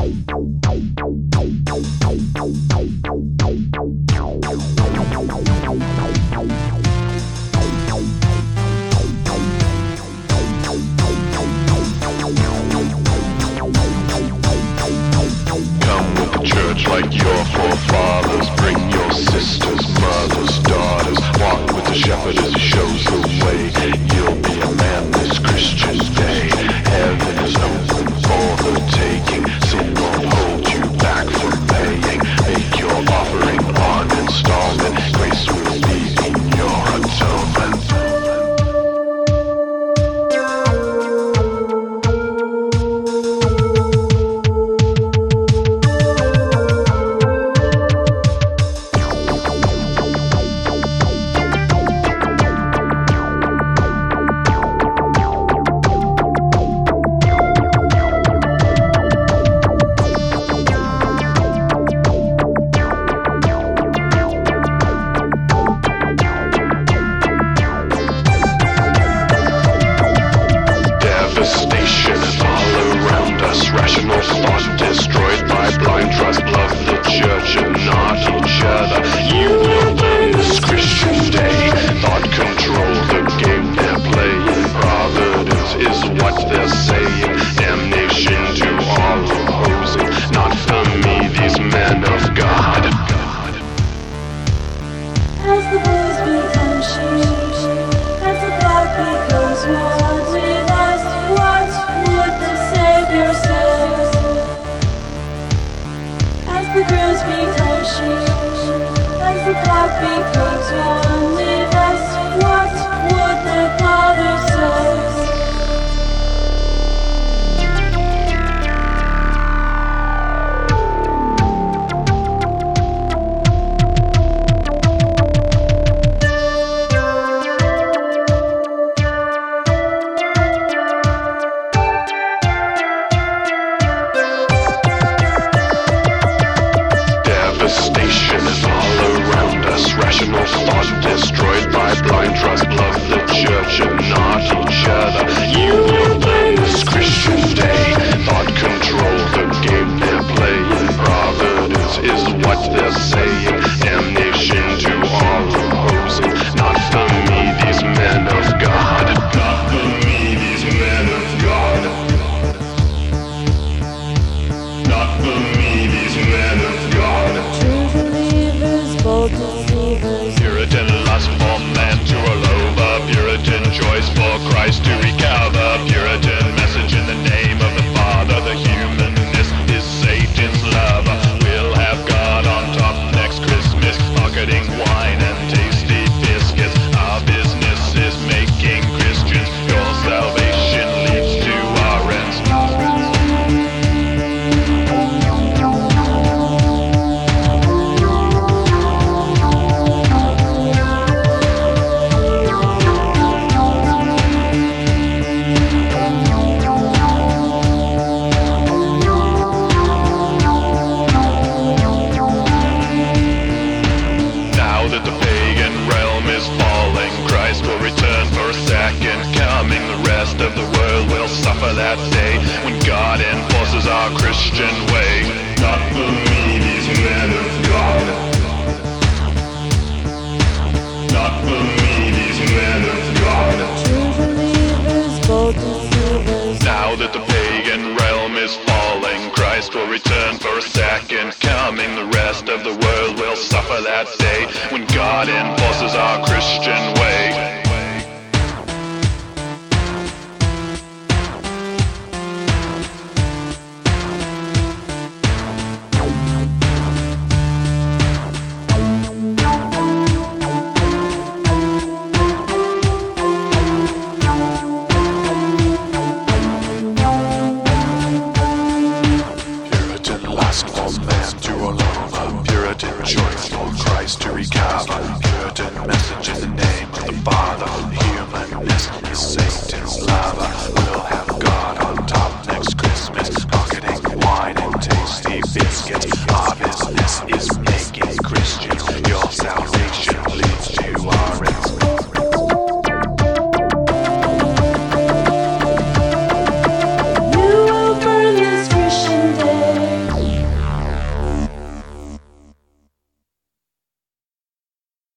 Like your forefathers, bring your sisters, mothers, daughters. Walk with the shepherd as he shows the way. You'll be a man this Christian day. Heaven is open for the taking. Sin won't hold you back from paying. Make your offering on installment. Grace will be in your atonement. Rational thought destroyed by blind trust. Love the church and not each other. You will learn this Christian day. Thought control the game they're playing. Providence is what they're saying. Damnation to all opposing. Not for me, these men of God. As the boys become sheep, as the flock becomes one with us, what would the Savior say? As the girls become sheep, as the flock becomes one with us, what would the Father say? Devastation is all around us. Rational thought destroyed by blind trust. Love the church and not each other. You will learn this Christian day. Thought control the game they're playing. Providence is what they're saying. Damnation to all opposing. Not for me, these men of God. Not for me, these men of God. Not for me, these men of God. True believers, bold deceivers. Puritan lust for man to roll over. Puritan choice for Christ to recover. Puritan message in the name of the Father. The humanness is Satan's lover. We'll have God on top next Christmas. Marketing wine and tasty biscuits. Our business is making Christians. Your salvation leads to our ends. Now that the pagan realm is falling, Christ will return for a second coming. The rest of the world will suffer that day when God enforces our Christian way. Not for me, these men of God. Not for me, these men of God. True believers, bold deceivers. Now that the pagan realm is falling, Christ will return for a second coming. The rest of the world will suffer that day when God enforces our Christian way. Puritan lust for man to roll over. Puritan choice for Christ to recover. Puritan message in the name of the Father. Humanness is Satan's lover.